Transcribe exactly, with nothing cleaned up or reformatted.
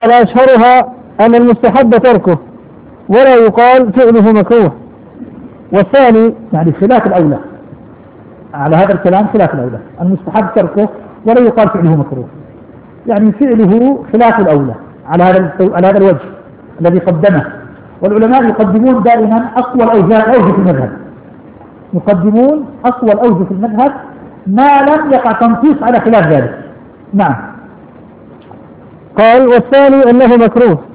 أشهرها أن المستحب تركه ولا يقال فعله مكروه. والثاني يعني خلاف الأولى، على هذا الكلام خلاف الأولى، المستحب تركه ولا يقال فعله مكروه، يعني فعله خلاف الأولى على هذا على هذا الوجه الذي قدمه. والعلماء يقدمون دائما أقوى الأوجه في المذهب، يقدمون أقوى الأوجه في المذهب ما لم يقع تنصيص على خلاف ذلك. نعم. قال والثاني أنه مكروه